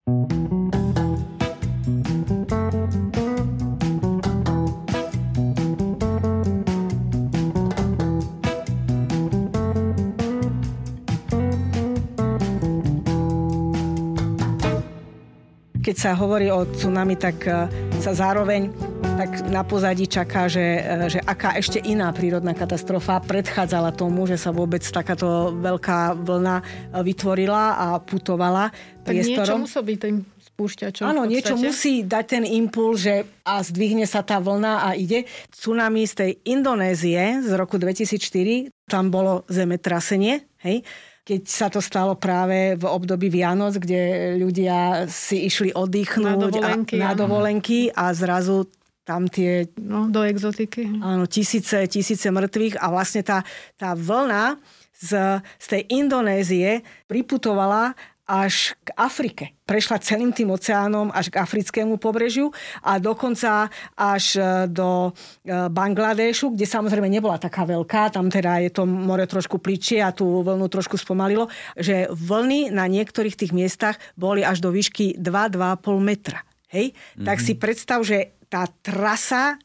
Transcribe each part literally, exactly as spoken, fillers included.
Keď sa hovorí o tsunami, tak sa zároveň tak na pozadí čaká, že, že aká ešte iná prírodná katastrofa predchádzala tomu, že sa vôbec takáto veľká vlna vytvorila a putovala tak priestorom. Tak niečo musí byť tým spúšťačom. Áno, niečo musí dať ten impuls, že a zdvihne sa tá vlna a ide. Tsunami z tej Indonézie z roku dvetisícštyri, tam bolo zemetrasenie, hej, keď sa to stalo práve v období Vianoc, kde ľudia si išli oddychnúť na dovolenky, a, na dovolenky a zrazu tam tie... No, do exotiky. Áno, tisíce, tisíce mŕtvych a vlastne tá, tá vlna z, z tej Indonézie priputovala až k Afrike. Prešla celým tým oceánom až k africkému pobrežiu a dokonca až do Bangladéšu, kde samozrejme nebola taká veľká, tam teda je to more trošku plitšie a tú vlnu trošku spomalilo, že vlny na niektorých tých miestach boli až do výšky dva až dva a pol metra. Hej? Mm-hmm. Tak si predstav, že tá trasa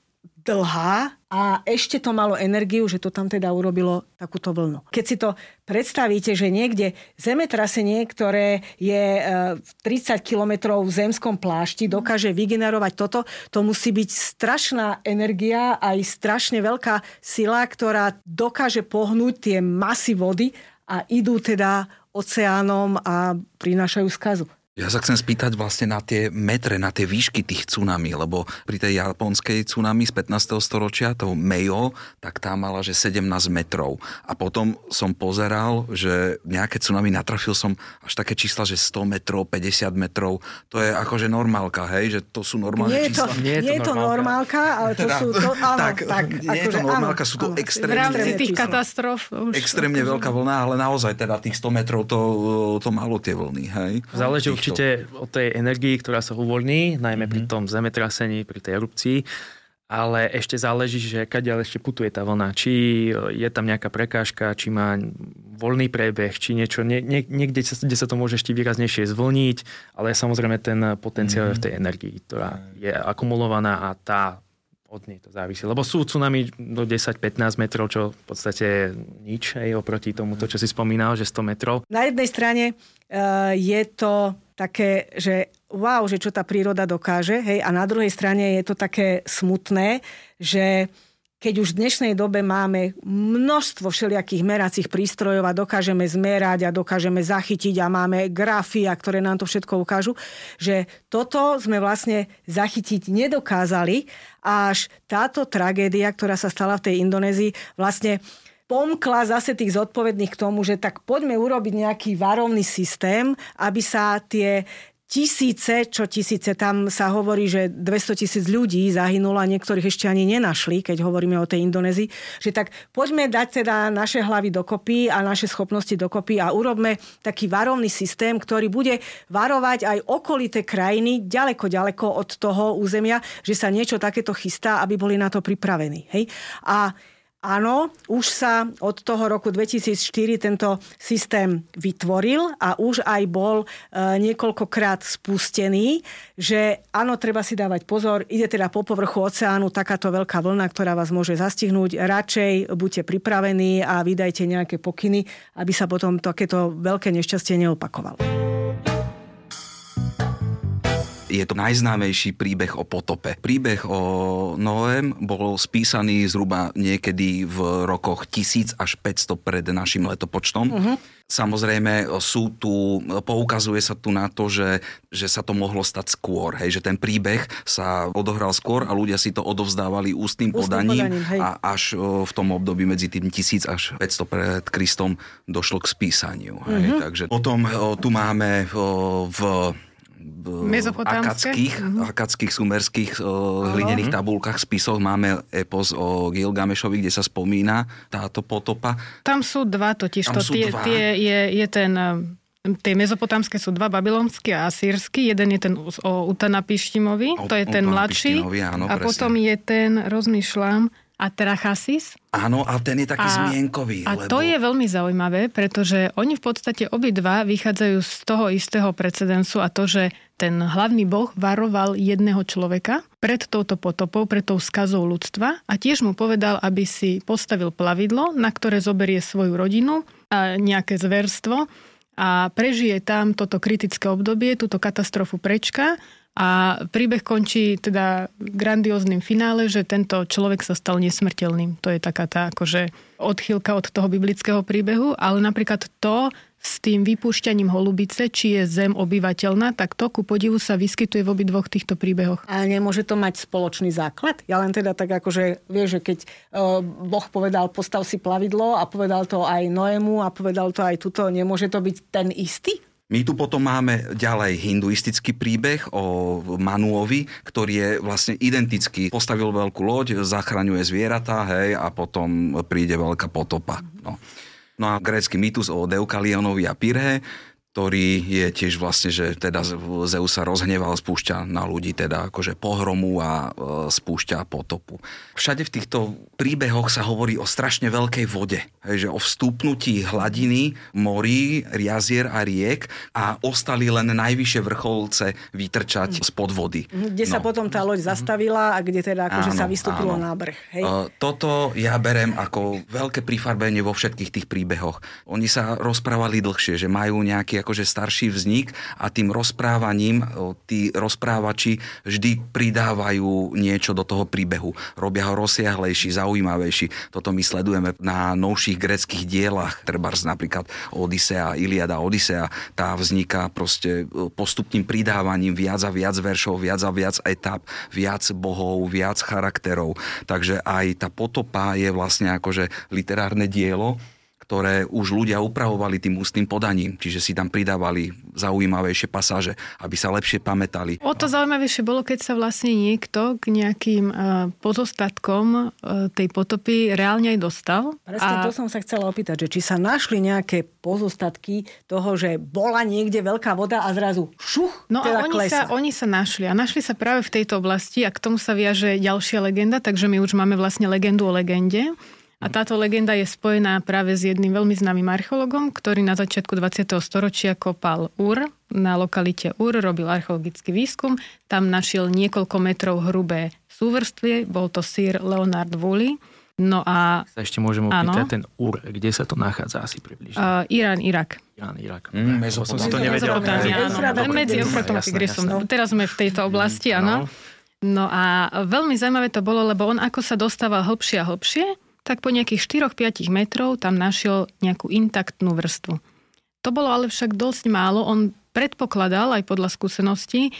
dlhá a ešte to malo energiu, že to tam teda urobilo takúto vlnu. Keď si to predstavíte, že niekde zemetrasenie, ktoré je tridsať kilometrov v zemskom plášti, dokáže vygenerovať toto, to musí byť strašná energia aj strašne veľká sila, ktorá dokáže pohnúť tie masy vody a idú teda oceánom a prinášajú skazu. Ja sa chcem spýtať vlastne na tie metre, na tie výšky tých tsunami, lebo pri tej japonskej tsunami z pätnásteho storočia, toho Mejo, tak tá mala, že sedemnásť metrov. A potom som pozeral, že nejaké tsunami, natrafil som až také čísla, že sto metrov, päťdesiat metrov. To je akože normálka, hej? Že to sú normálne nie čísla. To, nie je to, je to normálka, ale to teda, sú... To, áno, tak, tak, nie je to normálka, áno, sú to áno, extrémne... V rámci tých katastrof. Už extrémne veľká vlna, ale naozaj teda tých sto metrov to, to malo tie vlny, hej? Záleží určite od tej energii, ktorá sa uvoľní, najmä mm-hmm. pri tom zemetrasení, pri tej erupcii, ale ešte záleží, že kadiaľ ešte putuje tá vlna. Či je tam nejaká prekážka, či má voľný priebeh, či niečo, nie, nie, niekde, kde sa to môže ešte výraznejšie zvlniť, ale samozrejme ten potenciál mm-hmm. v tej energii, ktorá je akumulovaná a tá od nej to závisí. Lebo sú tsunami do desať až pätnásť metrov, čo v podstate nič, aj oproti tomu, to, čo si spomínal, že sto metrov. Na jednej strane uh, je to také, že wow, že čo tá príroda dokáže, hej, a na druhej strane je to také smutné, že keď už v dnešnej dobe máme množstvo všelijakých meracích prístrojov a dokážeme zmerať a dokážeme zachytiť a máme grafy, a ktoré nám to všetko ukážu, že toto sme vlastne zachytiť nedokázali, až táto tragédia, ktorá sa stala v tej Indonézii, vlastne pomkla zase tých zodpovedných k tomu, že tak poďme urobiť nejaký varovný systém, aby sa tie tisíce, čo tisíce, tam sa hovorí, že dvestotisíc ľudí zahynulo a niektorých ešte ani nenašli, keď hovoríme o tej Indonézii, že tak poďme dať teda naše hlavy dokopy a naše schopnosti dokopy a urobme taký varovný systém, ktorý bude varovať aj okolité krajiny ďaleko, ďaleko od toho územia, že sa niečo takéto chystá, aby boli na to pripravení. Hej? A áno, už sa od toho roku dvetisícštyri tento systém vytvoril a už aj bol e, niekoľkokrát spustený, že áno, treba si dávať pozor, ide teda po povrchu oceánu takáto veľká vlna, ktorá vás môže zastihnúť. Radšej buďte pripravení a vydajte nejaké pokyny, aby sa potom takéto veľké nešťastie neopakovalo. Je to najznámejší príbeh o potope. Príbeh o Noém bol spísaný zhruba niekedy v rokoch tisíc až päťsto pred našim letopočtom. Uh-huh. Samozrejme, sú tu, poukazuje sa tu na to, že, že sa to mohlo stať skôr. Hej, že ten príbeh sa odohral skôr a ľudia si to odovzdávali ústnym, ústnym podaním, podaním a až v tom období medzi tým tisíc až päťsto pred Kristom došlo k spísaniu. Hej, uh-huh. Takže potom tu máme v akadských, uh-huh. akadských sumerských uh, hlinených tabulkách, spisoch máme epos o Gilgamešovi, kde sa spomína táto potopa. Tam sú dva totiž. Tam to, sú tie, dva. Tie je, je ten... Tie mezopotámske sú dva, babylonský a asýrsky. Jeden je ten o Utanapištimovi, to je ten mladší. Áno, a presne. Potom je ten, rozmýšľam, a Trachasis. Áno, a ten je taký a, zmienkový. A lebo... to je veľmi zaujímavé, pretože oni v podstate obidva vychádzajú z toho istého precedensu a to, že ten hlavný boh varoval jedného človeka pred touto potopou, pred tou skazou ľudstva a tiež mu povedal, aby si postavil plavidlo, na ktoré zoberie svoju rodinu a nejaké zverstvo a prežije tam toto kritické obdobie, túto katastrofu prečka. A príbeh končí teda grandióznym finále, že tento človek sa stal nesmrteľným. To je taká tá akože odchýlka od toho biblického príbehu, ale napríklad to s tým vypúšťaním holubice, či je zem obyvateľná, tak to ku podivu sa vyskytuje v obidvoch týchto príbehoch. Ale nemôže to mať spoločný základ? Ja len teda tak akože, vieš, že keď uh, Boh povedal, postav si plavidlo a povedal to aj Noému a povedal to aj tuto, nemôže to byť ten istý? My tu potom máme ďalej hinduistický príbeh o Manuovi, ktorý je vlastne identický. Postavil veľkú loď, zachraňuje zvieratá, hej, a potom príde veľká potopa. No, no a grécky mýtus o Deukalionovi a Pyrrhe, ktorý je tiež vlastne, že teda Zeus sa rozhneval, spúšťa na ľudí teda akože pohromu a e, spúšťa potopu. Všade v týchto príbehoch sa hovorí o strašne veľkej vode, hej, že o vstúpnutí hladiny morí, jazier a riek a ostali len najvyššie vrcholce vytrčať spod vody. Kde no. sa potom tá loď zastavila a kde teda akože áno, sa vystúpilo áno. na brh. Hej? E, toto ja berem ako veľké prifarbenie vo všetkých tých príbehoch. Oni sa rozprávali dlhšie, že majú nejaký akože starší vznik a tým rozprávaním tí rozprávači vždy pridávajú niečo do toho príbehu. Robia ho rozsiahlejší, zaujímavejší. Toto my sledujeme na novších gréckych dielach, trebárs napríklad Odysea, Iliada, Odysea. Tá vzniká proste postupným pridávaním viac a viac veršov, viac a viac etap, viac bohov, viac charakterov. Takže aj tá potopa je vlastne akože literárne dielo, ktoré už ľudia upravovali tým ústnym podaním. Čiže si tam pridávali zaujímavejšie pasáže, aby sa lepšie pamätali. O to zaujímavejšie bolo, keď sa vlastne niekto k nejakým pozostatkom tej potopy reálne aj dostal. Presne a... to som sa chcela opýtať, že či sa našli nejaké pozostatky toho, že bola niekde veľká voda a zrazu šuch, no teda a oni sa, oni sa našli. A našli sa práve v tejto oblasti a k tomu sa viaže ďalšia legenda, takže my už máme vlastne legendu o legende. A táto legenda je spojená práve s jedným veľmi známym archeologom, ktorý na začiatku dvadsiateho storočia kopal Ur. Na lokalite Ur robil archeologický výskum. Tam našiel niekoľko metrov hrubé súvrstvie. Bol to Sir Leonard Woolley. No a... Sa ešte môžem opýtať, ten Ur, kde sa to nachádza asi približne? Uh, Irán, Irak. Irán, Irak. Mm, som si to nevedel. Medzi Eufratom a Tigrisom. Teraz sme v tejto oblasti, áno. No a veľmi zaujímavé to bolo, lebo on ako sa dostával hlbšie a hlbšie, tak po nejakých štyri až päť metrov tam našiel nejakú intaktnú vrstvu. To bolo ale však dosť málo. On predpokladal aj podľa skúseností,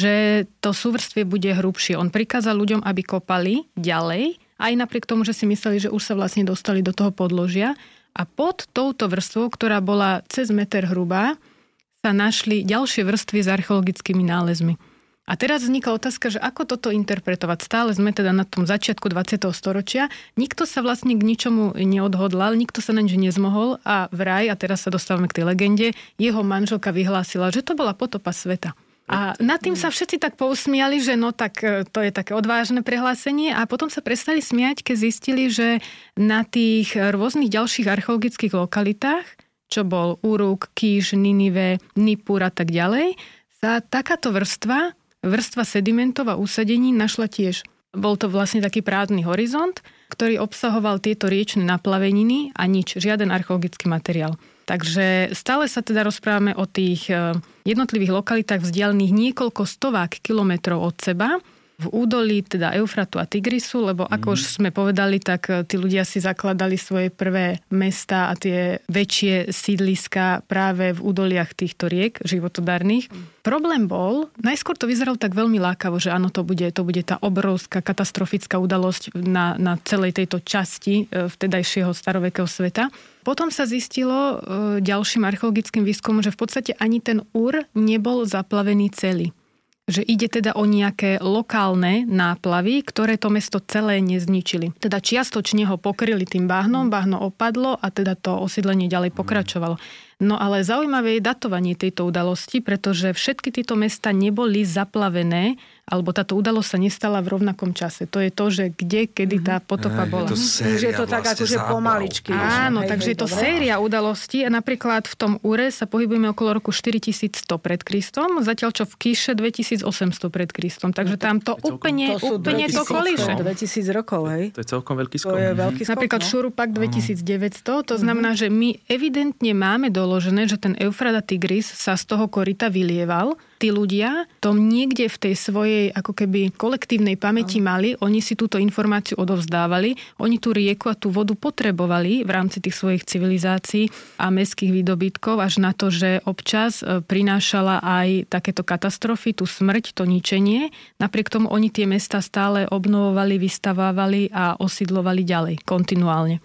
že to súvrstvie bude hrubšie. On prikázal ľuďom, aby kopali ďalej, aj napriek tomu, že si mysleli, že už sa vlastne dostali do toho podložia. A pod touto vrstvou, ktorá bola cez meter hrubá, sa našli ďalšie vrstvy s archeologickými nálezmi. A teraz vzniká otázka, že ako toto interpretovať. Stále sme teda na tom začiatku dvadsiateho storočia. Nikto sa vlastne k ničomu neodhodlal, nikto sa na nič nezmohol a vraj, a teraz sa dostávame k tej legende, jeho manželka vyhlásila, že to bola potopa sveta. A nad tým sa všetci tak pousmiali, že no tak to je také odvážne prehlásenie a potom sa prestali smiať, keď zistili, že na tých rôznych ďalších archeologických lokalitách, čo bol Uruk, Kíš, Ninive, Nippur a tak ďalej, sa takáto vrstva vrstva sedimentov a úsadení našla tiež. Bol to vlastne taký prázdny horizont, ktorý obsahoval tieto riečne naplaveniny a nič, žiaden archeologický materiál. Takže stále sa teda rozprávame o tých jednotlivých lokalitách vzdialených niekoľko stovák kilometrov od seba, v údolí teda Eufratu a Tigrisu, lebo ako mm. už sme povedali, tak tí ľudia si zakladali svoje prvé mestá a tie väčšie sídliska práve v údoliach týchto riek životodárnych. Mm. Problém bol, najskôr to vyzeralo tak veľmi lákavo, že áno, to bude, to bude tá obrovská katastrofická udalosť na, na celej tejto časti vtedajšieho starovekého sveta. Potom sa zistilo ďalším archeologickým výskumom, že v podstate ani ten Ur nebol zaplavený celý. Že ide teda o nejaké lokálne náplavy, ktoré to mesto celé nezničili. Teda čiastočne ho pokryli tým bahnom, bahno opadlo a teda to osídlenie ďalej pokračovalo. No ale zaujímavé je datovanie tejto udalosti, pretože všetky tieto mesta neboli zaplavené, alebo táto udalosť sa nestala v rovnakom čase. To je to, že kde, kedy tá potopa Aj, bola. Je to séria, že je to tak vlastne akože záplav. pomaličky. Áno, hej, takže hej, je to dobre. séria udalostí a napríklad v tom Ure sa pohybujeme okolo roku štyritisícsto pred Kristom, zatiaľ čo v Kiše dvetisícosemsto pred Kristom. Takže tam to To je celkom- úplne, To sú úplne to kolíše. dvetisíc rokov, hej. To je celkom veľký To skok. je veľký skok, Napríklad no. Šurupak dvetisícdeväťsto, to znamená, že my evidentne máme doložené, že ten Eufrat a Tigris sa z toho koryta vylieval. Tí ľudia to niekde v tej svojej ako keby kolektívnej pamäti mali, oni si túto informáciu odovzdávali, oni tú rieku a tú vodu potrebovali v rámci tých svojich civilizácií a mestských výdobytkov, až na to, že občas prinášala aj takéto katastrofy, tú smrť, to ničenie. Napriek tomu oni tie mesta stále obnovovali, vystavávali a osídlovali ďalej, kontinuálne.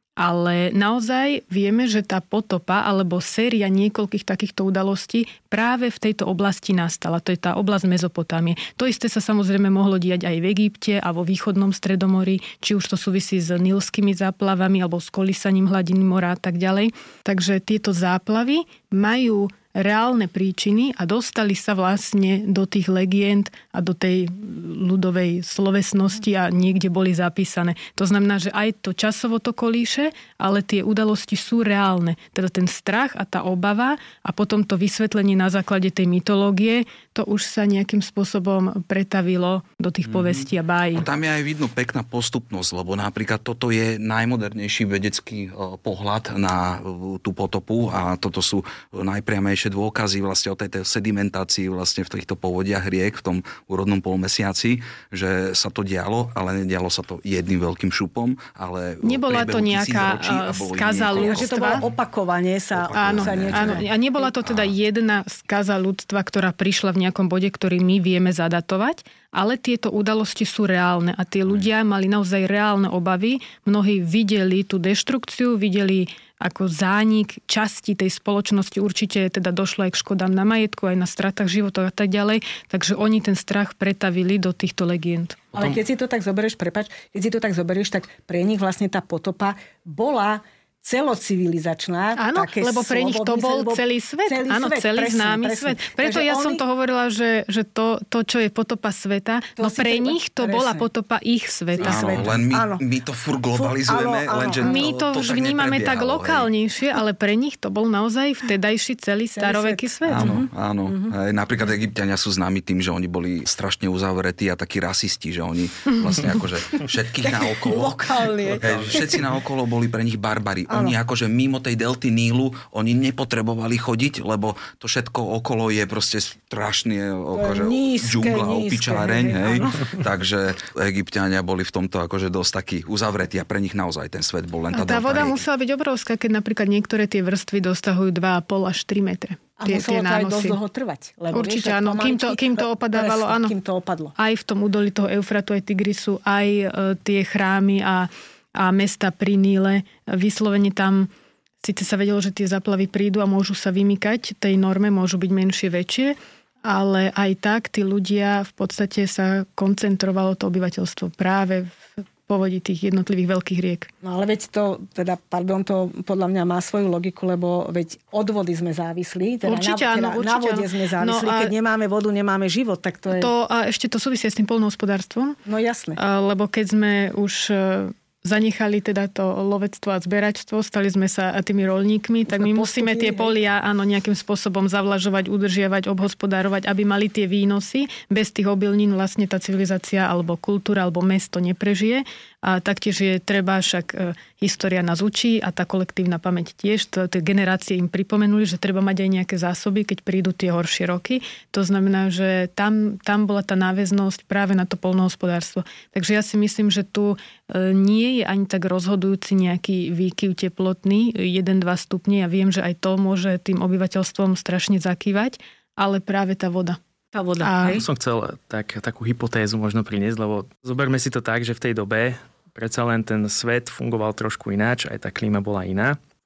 Ale naozaj vieme, že tá potopa alebo séria niekoľkých takýchto udalostí práve v tejto oblasti nastala. To je tá oblasť Mezopotámie. To isté sa samozrejme mohlo diať aj v Egypte a vo východnom Stredomorí, či už to súvisí s nilskými záplavami alebo s kolísaním hladiny mora a tak ďalej. Takže tieto záplavy majú reálne príčiny a dostali sa vlastne do tých legend a do tej ľudovej slovesnosti a niekde boli zapísané. To znamená, že aj to časovo to kolíše, ale tie udalosti sú reálne. Teda ten strach a tá obava a potom to vysvetlenie na základe tej mytológie, to už sa nejakým spôsobom pretavilo do tých povestí a bájí. A tam je aj vidno pekná postupnosť, lebo napríklad toto je najmodernejší vedecký pohľad na tú potopu a toto sú najpriamejšie dôkazy vlastne o tej sedimentácii vlastne v týchto povodiach riek v tom úrodnom polmesiaci, že sa to dialo, ale nedialo sa to jedným veľkým šupom, ale nebola to nejaká skaza ľudstva. Že to bolo opakovanie sa, áno, sa niečo. áno. A nebola to teda jedna skaza ľudstva, ktorá prišla v nejakom bode, ktorý my vieme zadatovať, ale tieto udalosti sú reálne a tie ľudia mali naozaj reálne obavy. Mnohí videli tú deštrukciu, videli ako zánik časti tej spoločnosti. Určite teda došlo aj k škodám na majetku, aj na stratách životov a tak ďalej. Takže oni ten strach pretavili do týchto legend. Ale keď si to tak zoberieš, prepáč, keď si to tak zoberieš, tak pre nich vlastne tá potopa bola celocivilizačná. Áno, lebo pre nich to bol svet, celý svet. Celý áno, svet, celý presne, známy presne. Svet. Preto Takže ja oni... som to hovorila, že, že to, to, čo je potopa sveta, to no pre treba... nich to presne. Bola potopa ich sveta. Áno, len my, my to fur globalizujeme. Fur, áno, áno. Len, my to, to už tak vnímame tak lokálnejšie, ale pre nich to bol naozaj vtedajší celý staroveký svet. Áno, áno. Mm-hmm. Hej, napríklad Egypťania sú známi tým, že oni boli strašne uzavretí a takí rasisti, že oni vlastne akože všetkých naokolo. Lokálne. Všetci naokolo boli pre nich barbari. Oni akože mimo tej delty Nílu, oni nepotrebovali chodiť, lebo to všetko okolo je proste strašne akože džungla, opičáreň, hej. Takže Egypťania boli v tomto akože dosť takí uzavretí a pre nich naozaj ten svet bol len tá delta. A tá voda musela byť obrovská, keď napríklad niektoré tie vrstvy dosahujú dva a pol až tri metre. A tie, muselo tie to aj dosť dlho trvať. Lebo určite áno, kým to, kým to opadávalo, presne, áno. Kým to opadlo. Aj v tom údolí toho Eufratu, aj Tigrisu, aj e, tie chrámy a a mesta pri Níle. Vyslovene tam síce sa vedelo, že tie záplavy prídu a môžu sa vymykať tej norme, môžu byť menšie, väčšie, ale aj tak tí ľudia v podstate sa koncentrovalo to obyvateľstvo práve v povodí tých jednotlivých veľkých riek. No ale veď to, teda, pardon, to podľa mňa má svoju logiku, lebo veď od vody sme závislí. Teda určite na, áno, teda určite na vode áno. sme závislí. No keď nemáme vodu, nemáme život, tak to je... To, a ešte to súvisí s tým poľnohospodárstvom. No jasné. Lebo keď sme už zanechali teda to lovectvo a zberačstvo, stali sme sa tými roľníkmi, tak my musíme tie polia áno, nejakým spôsobom zavlažovať, udržiavať, obhospodárovať, aby mali tie výnosy. Bez tých obilnín vlastne tá civilizácia alebo kultúra alebo mesto neprežije. A taktiež je treba, však e, história nás učí a tá kolektívna pamäť tiež. To, tie generácie im pripomenuli, že treba mať aj nejaké zásoby, keď prídu tie horšie roky. To znamená, že tam, tam bola tá náväznosť práve na to poľnohospodárstvo. Takže ja si myslím, že tu e, nie je ani tak rozhodujúci nejaký výkyv teplotný, jeden dva stupne. Ja viem, že aj to môže tým obyvateľstvom strašne zakývať, ale práve tá voda. Tá voda. A... Ja som chcel tak, takú hypotézu možno priniesť, lebo zoberme si to tak, že v tej dobe predsa len ten svet fungoval trošku ináč, aj tá klíma bola iná.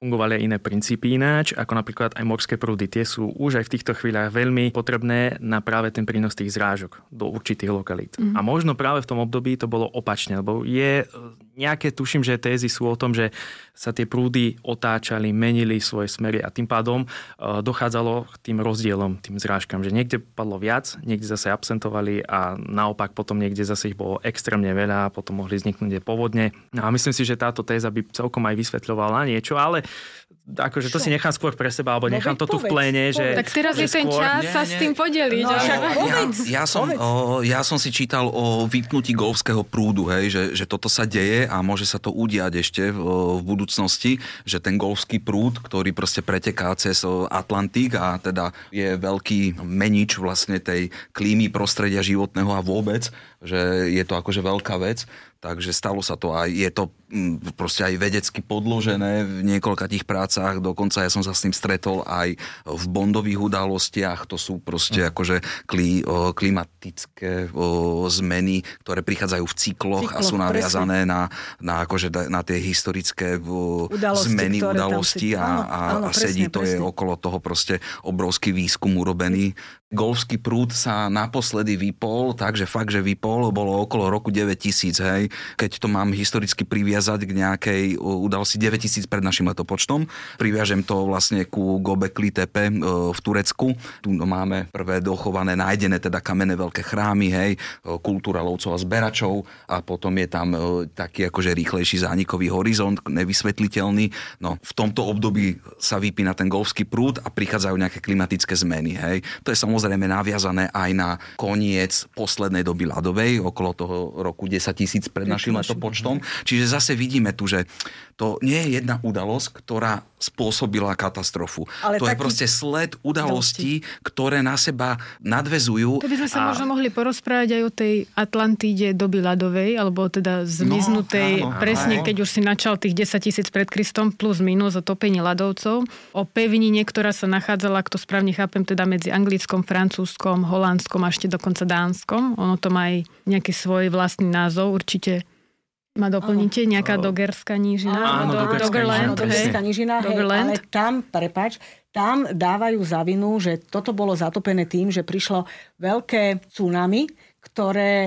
fungovali aj iné princípy ináč, ako napríklad aj morské prúdy. Tie sú už aj v týchto chvíľach veľmi potrebné na práve ten prínos tých zrážok do určitých lokalít. Mm. A možno práve v tom období to bolo opačne, lebo je nejaké, tuším, že tézy sú o tom, že sa tie prúdy otáčali, menili svoje smery a tým pádom dochádzalo k tým rozdielom, tým zrážkam, že niekde padlo viac, niekde zase absentovali a naopak potom niekde zase ich bolo extrémne veľa, potom mohli vzniknúť povodne. No a myslím si, že táto téza by celkom aj vysvetľovala niečo, ale akože to si nechám skôr pre seba, alebo nechám no, to tu povedz, v pléne. Že, tak teraz že je ten skôr... čas nie, sa nie. s tým podeliť. No, ja, ja, ja, som, o, ja som si čítal o vypnutí golfského prúdu, hej, že, že toto sa deje a môže sa to udiať ešte v, v budúcnosti, že ten golfský prúd, ktorý proste preteká cez Atlantik a teda je veľký menič vlastne tej klímy, prostredia životného a vôbec, že je to akože veľká vec. Takže stalo sa to aj, je to proste aj vedecky podložené v niekoľka tých prácach, dokonca ja som sa s tým stretol aj v bondových udalostiach, to sú proste akože klí, klimatické zmeny, ktoré prichádzajú v cykloch, cykloch a sú naviazané na, na, akože na tie historické udalosti, zmeny udalosti a, áno, áno, a sedí, presne, to presne. Je okolo toho proste obrovský výskum urobený. Golfský prúd sa naposledy vypol, takže fakt, že vypol, bolo okolo roku deväťtisíc, hej. Keď to mám historicky priviazať k nejakej udalosti deväťtisíc pred našim letopočtom, priviažem to vlastne ku Göbekli Tepe v Turecku. Tu máme prvé dochované, nájdené teda kamenné veľké chrámy, hej, kultúra lovcov a zberačov a potom je tam taký akože rýchlejší zánikový horizont, nevysvetliteľný. No, v tomto období sa vypína ten golfský prúd a prichádzajú nejaké klimatické zmeny, hej. To je samozrejme naviazané aj na koniec poslednej doby ľadovej, okolo toho roku desaťtisíc pred našim letopočtom. Čiže zase vidíme tu, že to nie je jedna udalosť, ktorá spôsobila katastrofu. Ale to taký... je proste sled udalostí, ktoré na seba nadväzujú. To by sme sa a... možno mohli porozprávať aj o tej Atlantíde doby ľadovej, alebo teda zmiznutej, no, áno, presne áno. Keď už si načal tých desaťtisíc pred Kristom plus minus o topení ľadovcov, o pevnine, ktorá sa nachádzala, ak to správne chápem, teda medzi Anglickom, Francúzskom, Holandskom a ešte dokonca Dánskom. Ono to má aj nejaký svoj vlastný názov, určite ma doplníte, nejaká oh. Dogerská nížina. Áno, do, Dogerland. Dogerská nížina, hej, ale tam, prepáč, tam dávajú za vinu, že toto bolo zatopené tým, že prišlo veľké tsunami, ktoré e,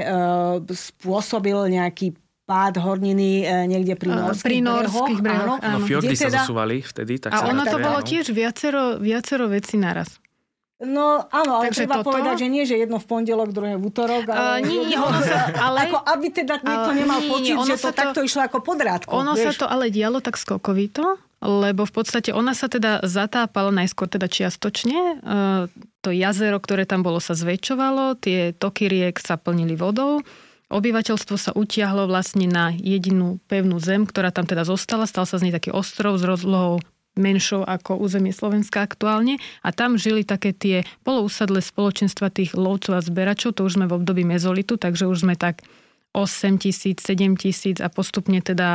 spôsobil nejaký pád horniny e, niekde pri norských, pri norských brehoch. Áno, no, fjordy sa teda... zosúvali vtedy. Tak a ono to bolo tiež viacero, viacero vecí naraz. No áno, ale takže treba toto... povedať, že nie, že jedno v pondelok, druhé v útorok. Ale, uh, nie, nie, ono sa, ale... ako aby teda niekto nemal nie, pocit, že to, to takto išlo ako podrátko. Ono vieš? Sa to ale dialo tak skokovito, lebo v podstate ona sa teda zatápala najskôr teda čiastočne. Uh, to jazero, ktoré tam bolo, sa zväčšovalo, tie toky riek sa plnili vodou. Obyvateľstvo sa utiahlo vlastne na jedinú pevnú zem, ktorá tam teda zostala. Stal sa z nej taký ostrov s rozlohou menšou ako územie Slovenska aktuálne a tam žili také tie polousadlé spoločenstva tých lovcov a zberačov, to už sme v období mezolitu, takže už sme tak osem tisíc, sedem tisíc a postupne teda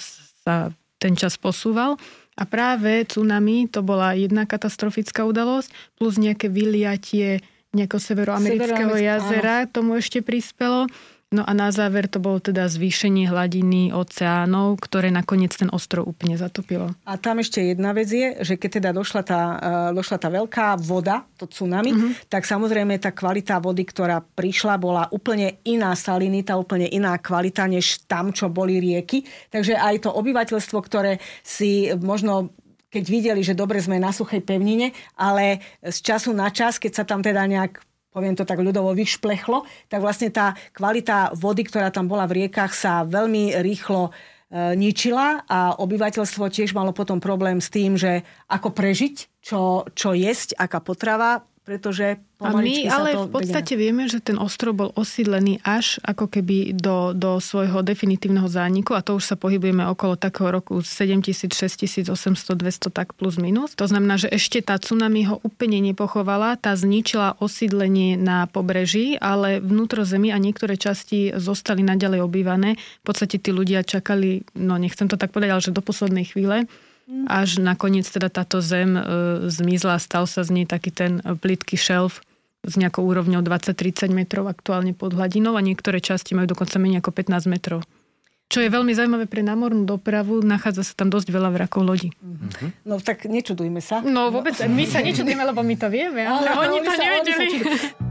sa ten čas posúval. A práve tsunami, to bola jedna katastrofická udalosť, plus nejaké vyliatie nejakého severoamerického jazera, áno. Tomu ešte prispelo. No a na záver to bolo teda zvýšenie hladiny oceánov, ktoré nakoniec ten ostrov úplne zatopilo. A tam ešte jedna vec je, že keď teda došla tá, došla tá veľká voda, to tsunami, mm-hmm. tak samozrejme tá kvalita vody, ktorá prišla, bola úplne iná salinita, úplne iná kvalita, než tam, čo boli rieky. Takže aj to obyvateľstvo, ktoré si možno... keď videli, že dobre sme na suchej pevnine, ale z času na čas, keď sa tam teda nejak poviem to tak ľudovo, vyšplechlo, tak vlastne tá kvalita vody, ktorá tam bola v riekach, sa veľmi rýchlo e, ničila a obyvateľstvo tiež malo potom problém s tým, že ako prežiť, čo, čo jesť, aká potrava, pretože a my ale v podstate bedia. Vieme, že ten ostrov bol osídlený až ako keby do, do svojho definitívneho zániku a to už sa pohybujeme okolo takého roku sedemtisíc, šesťtisíc, osemsto, dvesto tak plus minus. To znamená, že ešte tá tsunami ho úplne nepochovala, tá zničila osídlenie na pobreží, ale vnútrozemí a niektoré časti zostali naďalej obývané. V podstate tí ľudia čakali, no nechcem to tak povedať, ale že do poslednej chvíle, až nakoniec teda táto zem e, zmizla, stal sa z nej taký ten plytký šelf s nejakou úrovňou dvadsať tridsať metrov aktuálne pod hladinou a niektoré časti majú dokonca menej ako pätnásť metrov. Čo je veľmi zaujímavé pre námornú dopravu, nachádza sa tam dosť veľa vrakov lodí. Mm-hmm. No tak nečudujme sa. No vôbec, my sa nečudujeme, lebo my to vieme, ale, ale oni, oni to sa, nevedeli. Oni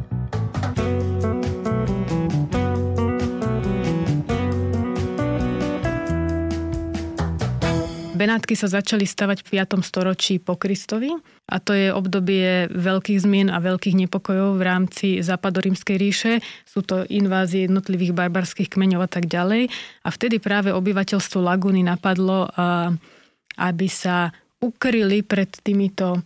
Benátky sa začali stavať v piatom storočí po Kristovi a to je obdobie veľkých zmien a veľkých nepokojov v rámci Západorímskej ríše. Sú to invázie jednotlivých barbarských kmeňov a tak ďalej. A vtedy práve obyvateľstvo Lagúny napadlo, aby sa ukryli pred týmito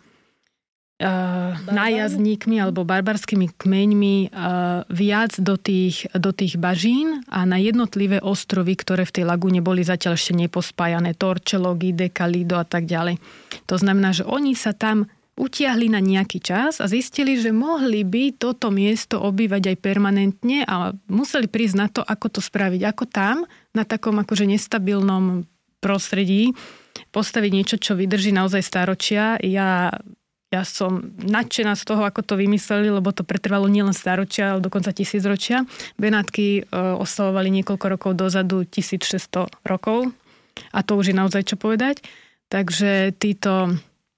Uh, nájazdníkmi alebo barbarskými kmeňmi uh, viac do tých, do tých bažín a na jednotlivé ostrovy, ktoré v tej lagúne boli zatiaľ ešte nepospájané, Torcello, Gideka, Lido a tak ďalej. To znamená, že oni sa tam utiahli na nejaký čas a zistili, že mohli by toto miesto obývať aj permanentne a museli prísť na to, ako to spraviť. Ako tam, na takom akože nestabilnom prostredí, postaviť niečo, čo vydrží naozaj stáročia. Ja Ja som nadšená z toho, ako to vymysleli, lebo to pretrvalo nielen stáročia, ale dokonca tisícročia. Benátky e, oslavovali niekoľko rokov dozadu tisícšesťsto rokov a to už je naozaj čo povedať. Takže títo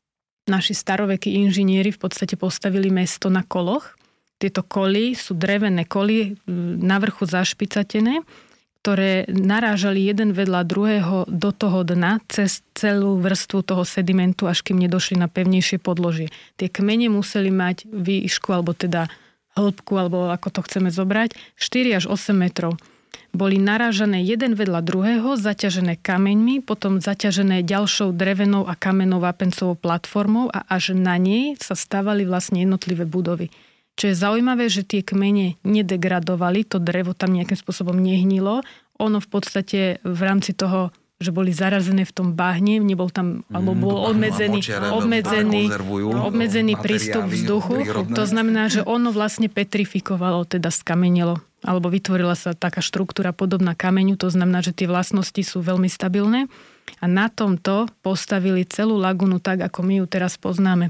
naši starovekí inžinieri v podstate postavili mesto na koloch. Tieto koly sú drevené koly, na vrchu zašpicatené, ktoré narážali jeden vedľa druhého do toho dna cez celú vrstvu toho sedimentu, až kým nedošli na pevnejšie podložie. Tie kmene museli mať výšku, alebo teda hĺbku, alebo ako to chceme zobrať, štyri až osem metrov. Boli narážané jeden vedľa druhého, zaťažené kameňmi, potom zaťažené ďalšou drevenou a kamennou vápencovou platformou a až na nej sa stavali vlastne jednotlivé budovy. Čo je zaujímavé, že tie kmene nedegradovali, to drevo tam nejakým spôsobom nehnilo. Ono v podstate v rámci toho, že boli zarazené v tom bahne, nebol tam, alebo bol obmedzený, obmedzený, obmedzený prístup vzduchu. To znamená, že ono vlastne petrifikovalo, teda skamenelo, alebo vytvorila sa taká štruktúra podobná kameňu, to znamená, že tie vlastnosti sú veľmi stabilné. A na tomto postavili celú lagunu tak, ako my ju teraz poznáme.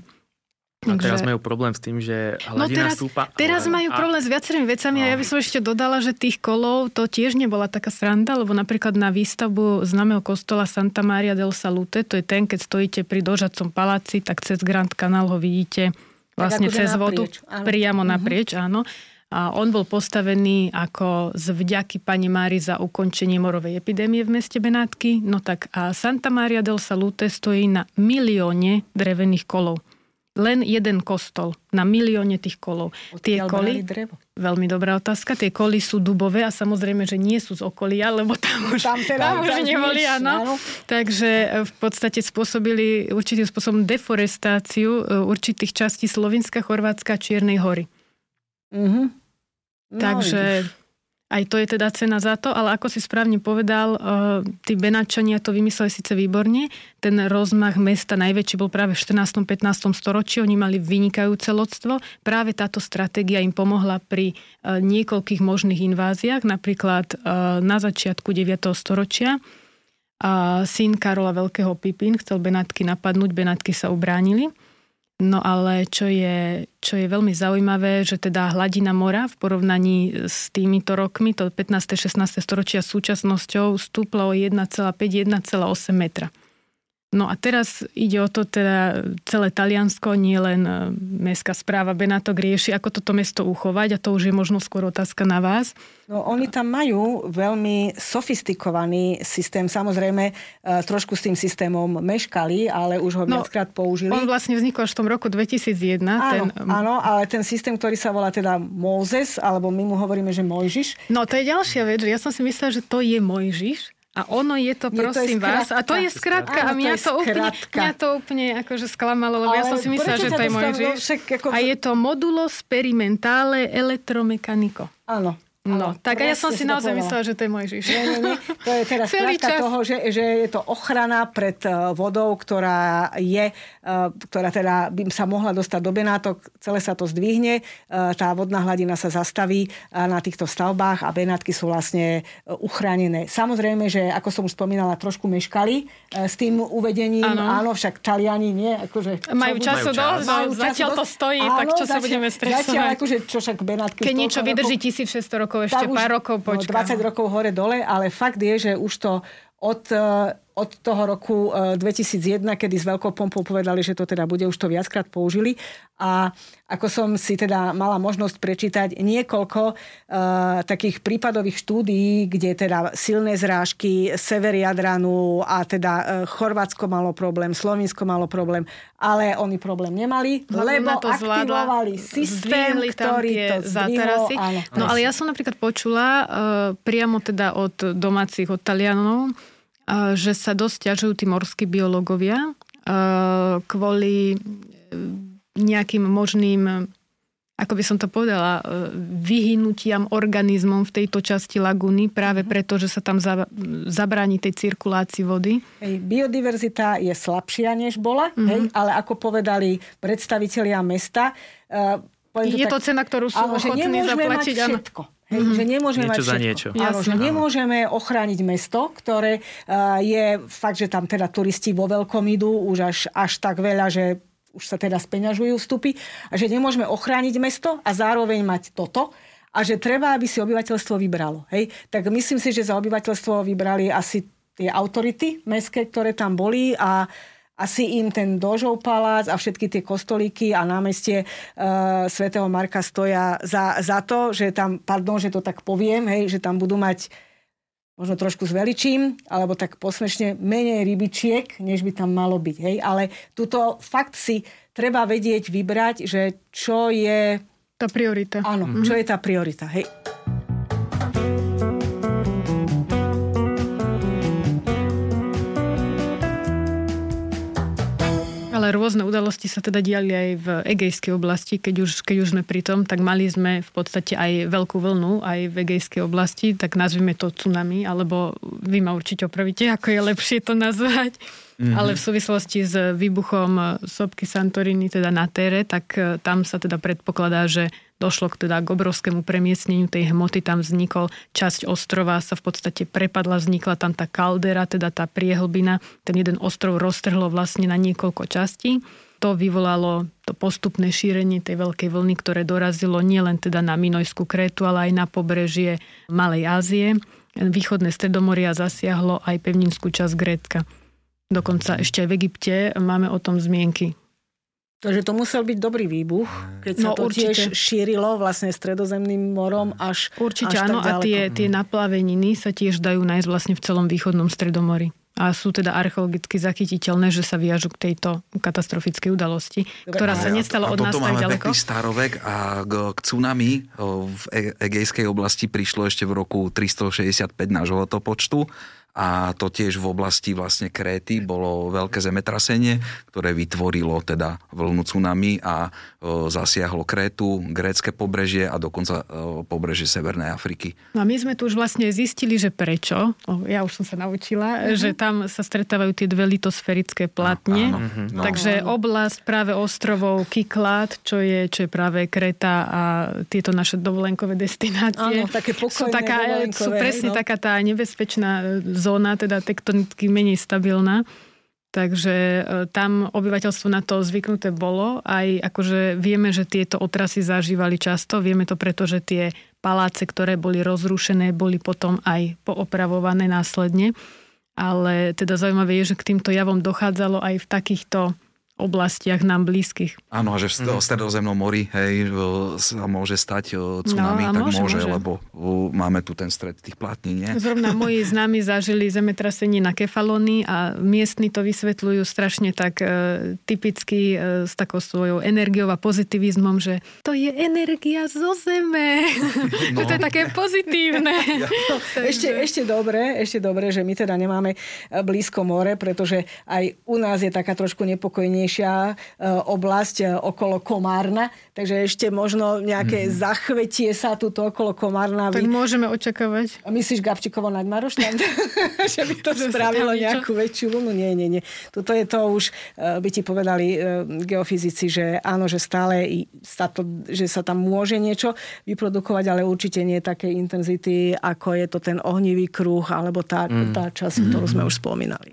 A teraz majú problém s tým, že hladina no teraz, stúpa. Teraz majú a... problém s viacerými vecami a ja by som ešte dodala, že tých kolov to tiež nebola taká sranda, lebo napríklad na výstavbu známeho kostola Santa Maria del Salute, to je ten, keď stojíte pri Dožacom paláci, tak cez Grand Canal ho vidíte vlastne cez vodu, áno. priamo naprieč, uh-huh. áno. A on bol postavený ako z vďaky Pane Mári za ukončenie morovej epidémie v meste Benátky. No tak a Santa Maria del Salute stojí na milióne drevených kolov. Len jeden kostol na milióne tých kolov. Tie koly, veľmi dobrá otázka, tie koly sú dubové a samozrejme, že nie sú z okolia, lebo tam už, tam teda, tam už neboli, áno. Takže v podstate spôsobili určitým spôsobom deforestáciu určitých častí Slovinska, Chorvátska a Čiernej hory. Mm-hmm. No, Takže aj to je teda cena za to, ale ako si správne povedal, tí Benátčania to vymysleli síce výborne. Ten rozmach mesta najväčší bol práve v štrnástom pätnástom storočí. Oni mali vynikajúce lodstvo. Práve táto stratégia im pomohla pri niekoľkých možných inváziách. Napríklad na začiatku deviateho storočia syn Karola Veľkého Pipín chcel Benátky napadnúť. Benátky sa ubránili. No ale čo je, čo je veľmi zaujímavé, že teda hladina mora v porovnaní s týmito rokmi, to pätnáste šestnáste storočia s súčasnosťou, stúpla o jeden celá päť až jeden celá osem metra. No a teraz ide o to teda celé Taliansko, nie len mestská správa Benátok rieši, ako toto mesto uchovať a to už je možno skôr otázka na vás. No oni tam majú veľmi sofistikovaný systém. Samozrejme, trošku s tým systémom meškali, ale už ho no, viackrát použili. On vlastne vznikol až v tom roku dvetisícjeden. Áno, ten... áno, ale ten systém, ktorý sa volá teda Mózes, alebo my mu hovoríme, že Mojžiš. No to je ďalšia vec, že ja som si myslela, že to je Mojžiš. A ono je to, prosím je to je vás, a to je skratka. Áno, a mňa to, to úplne, mňa to úplne akože sklamalo, lebo ale ja som si myslela, že to je Mojžiš. Ako... A je to modulo sperimentale electromecanico. Áno. No, tak a ja som si naozaj myslela, že to je Mojžiš. Nie, nie, nie. To je teraz skrátka toho, že, že je to ochrana pred vodou, ktorá je, ktorá teda by sa mohla dostať do Benátok, celé sa to zdvihne, tá vodná hladina sa zastaví na týchto stavbách a Benátky sú vlastne uchránené. Samozrejme, že ako som už spomínala, trošku meškali s tým uvedením. Áno, áno však Taliani nie. Akože, majú času dosť, no, zatiaľ to stojí, áno, tak čo zatiaľ, sa budeme stresovať. Zatiaľ akože, čo však Benátky... Keď niečo vydrží tisícšesťsto rokov, rokov, ešte už, pár rokov počkám. No, dvadsať rokov hore-dole, ale fakt je, že už to od, od toho roku dvetisícjeden, kedy s veľkou pompou povedali, že to teda bude, už to viackrát použili. A ako som si teda mala možnosť prečítať niekoľko uh, takých prípadových štúdií, kde teda silné zrážky, sever Jadranu a teda uh, Chorvátsko malo problém, Slovinsko malo problém, ale oni problém nemali, no, lebo to aktivovali systém, ktorý to zdvihol. Áno, no ale ja som napríklad počula uh, priamo teda od domácich, od Talianov, uh, že sa dosť ťažujú tí morskí biológovia uh, kvôli nejakým možným, ako by som to povedala, vyhynutiam organizmom v tejto časti lagúny, práve preto, že sa tam zabráni tej cirkulácii vody. Hej, biodiverzita je slabšia, než bola, mm-hmm. hej, ale ako povedali predstavitelia mesta, uh, je to, tak, to cena, ktorú sú áno, ochotní zaplatiť. Mať všetko. Hej, mm-hmm. že nemôžeme niečo mať všetko. Za niečo. Áno, že nemôžeme ochrániť mesto, ktoré uh, je fakt, že tam teda turisti vo veľkom idú, už až, až tak veľa, že už sa teda speňažujú vstupy, a že nemôžeme ochrániť mesto a zároveň mať toto a že treba, aby si obyvateľstvo vybralo. Hej? Tak myslím si, že za obyvateľstvo vybrali asi tie autority mestské, ktoré tam boli a asi im ten Dožov palác a všetky tie kostolíky a námestie uh, svätého Marka stoja za, za to, že tam, pardon, že to tak poviem, hej, že tam budú mať možno trošku zveličím, alebo tak posmešne menej rybičiek, než by tam malo byť. Hej? Ale tuto fakt si treba vedieť vybrať, že čo je... Tá priorita. Áno, mm-hmm. čo je tá priorita. Hej? Ale rôzne udalosti sa teda diali aj v Egejskej oblasti. Keď už, keď už sme pri tom, tak mali sme v podstate aj veľkú vlnu aj v Egejskej oblasti, tak nazvime to tsunami, alebo vy ma určite opravíte, ako je lepšie to nazvať. Mm-hmm. Ale v súvislosti s výbuchom sopky Santorini, teda na Tere, tak tam sa teda predpokladá, že došlo k, teda k obrovskému premiestneniu tej hmoty, tam vznikol časť ostrova, sa v podstate prepadla, vznikla tam tá kaldera, teda tá priehlbina, ten jeden ostrov roztrhlo vlastne na niekoľko častí. To vyvolalo to postupné šírenie tej veľkej vlny, ktoré dorazilo nielen teda na Minojskú Krétu, ale aj na pobrežie Malej Ázie. Východné Stredomoria zasiahlo aj pevninskú časť Grécka. Dokonca ešte aj v Egypte máme o tom zmienky. Takže to musel byť dobrý výbuch, keď sa no, to určite tiež šírilo vlastne Stredozemným morom až Určite až áno, tak a tie, tie naplaveniny sa tiež dajú nájsť vlastne v celom východnom Stredomori. A sú teda archeologicky zachytiteľné, že sa viažu k tejto katastrofickej udalosti, Dobre, ktorá sa nestala od nás tak ďaleko. A toto máme pekný starovek a k, k tsunami v Egejskej oblasti prišlo ešte v roku tristošesťdesiatpäť nášho letopočtu. A to tiež v oblasti vlastne Kréty bolo veľké zemetrasenie, ktoré vytvorilo teda vlnu tsunami a e, zasiahlo Krétu, grécke pobrežie a dokonca e, pobrežie Severnej Afriky. No a my sme tu už vlastne zistili, že prečo. O, ja už som sa naučila, mm-hmm. že tam sa stretávajú tie dve litosférické platne. No, áno, no. Takže oblasť práve ostrovov Kyklát, čo je, čo je práve Kréta a tieto naše dovolenkové destinácie. Áno, také pokojné sú, taká, sú presne no. taká tá nebezpečná zóna, teda tektonicky menej stabilná. Takže tam obyvateľstvo na to zvyknuté bolo. Aj akože vieme, že tieto otrasy zažívali často. Vieme to preto, že tie paláce, ktoré boli rozrušené, boli potom aj poopravované následne. Ale teda zaujímavé je, že k týmto javom dochádzalo aj v takýchto oblastiach nám blízkych. Áno, a že v Stredozemnom mori hej, sa môže stať tsunami, no, tak môže, môže, môže, lebo máme tu ten stred tých plátní, nie? Zrovna moji známi zažili zemetrasenie na Kefalónii a miestni to vysvetľujú strašne tak e, typicky e, s takou svojou energiou a pozitivizmom, že to je energia zo zeme. No. Že to je také pozitívne. Ja. No, ešte, ešte dobre, ešte dobre, že my teda nemáme blízko more, pretože aj u nás je taká trošku nepokojnejšia oblasť okolo Komárna, takže ešte možno nejaké mm-hmm. zachvetie sa tuto okolo Komárna. Tak môžeme očakávať. A myslíš Gabčíkovo nad Maroš? Že by to spravilo nejakú väčšiu vlnu? Nie, nie, nie. Tuto je to už, by ti povedali geofyzici, že áno, že stále sa, to, že sa tam môže niečo vyprodukovať, ale určite nie také intenzity, ako je to ten ohnivý kruh, alebo tá, mm. tá časť, ktorú sme už spomínali.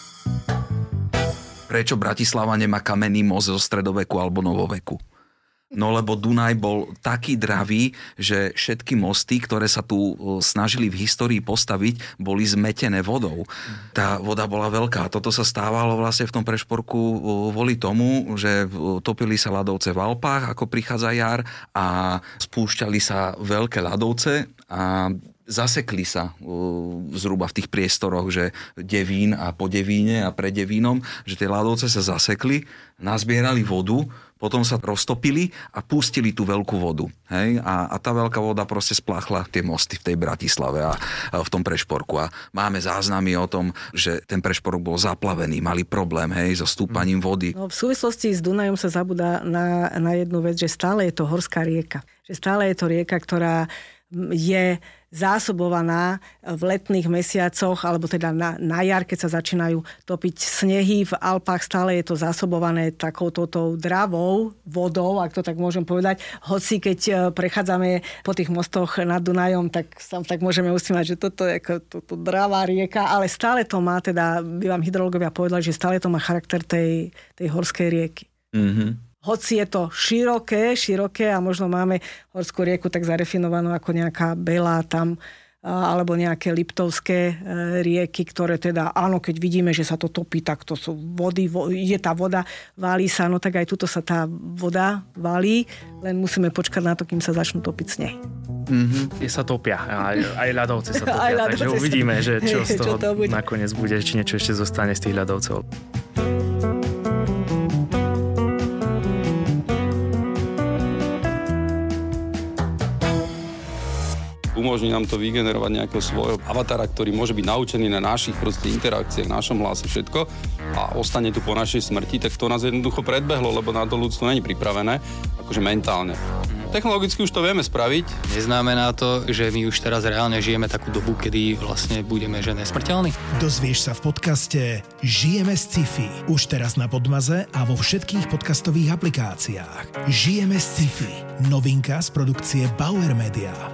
Prečo Bratislava nemá kamenný most zo stredoveku alebo novoveku? No lebo Dunaj bol taký dravý, že všetky mosty, ktoré sa tu snažili v histórii postaviť, boli zmetené vodou. Tá voda bola veľká. Toto sa stávalo vlastne v tom Prešporku kvôli tomu, že topili sa ľadovce v Alpách, ako prichádza jar, a spúšťali sa veľké ľadovce a zasekli sa uh, zhruba v tých priestoroch, že Devín a po Devíne a pre Devínom, že tie ľadovce sa zasekli, nazbierali vodu, potom sa roztopili a pustili tú veľkú vodu. Hej? A, a tá veľká voda proste spláchla tie mosty v tej Bratislave a, a v tom Prešporku. A máme záznamy o tom, že ten Prešporok bol zaplavený, mali problém, hej, so stúpaním vody. No, v súvislosti s Dunajom sa zabúda na, na jednu vec, že stále je to horská rieka. Že stále je to rieka, ktorá je zásobovaná v letných mesiacoch, alebo teda na, na jar, keď sa začínajú topiť snehy. V Alpách stále je to zásobované takouto dravou vodou, ak to tak môžem povedať. Hoci keď prechádzame po tých mostoch nad Dunajom, tak sa tak môžeme usmievať, že toto je ako toto dravá rieka, ale stále to má, teda by vám hydrológovia povedali, že stále to má charakter tej, tej horskej rieky. Mhm. Hoci je to široké, široké a možno máme horskú rieku tak zarefinovanú ako nejaká Belá tam, alebo nejaké liptovské rieky, ktoré teda, áno, keď vidíme, že sa to topí, tak to sú vody, je tá voda, válí sa, no tak aj tuto sa tá voda válí, len musíme počkať na to, kým sa začnú topiť snehy. Mm-hmm. Je sa topia, aj, aj ľadovce sa topia, ľadovce takže uvidíme, že čo z čo toho to bude. nakoniec bude, či niečo ešte zostane z tých ľadovcov. Umožní nám to vygenerovať nejakého svojho avatara, ktorý môže byť naučený na našich proste interakciách, našom hlase, všetko a ostane tu po našej smrti, tak to nás jednoducho predbehlo, lebo na to ľudstvo není pripravené, akože mentálne. Technologicky už to vieme spraviť. Neznamená to, že my už teraz reálne žijeme takú dobu, kedy vlastne budeme že nesmrteľní? Dozvieš sa v podcaste Žijeme z sci-fi. Už teraz na Podmaze a vo všetkých podcastových aplikáciách. Žijeme z sci-fi. Novinka z produkcie Bauer Media.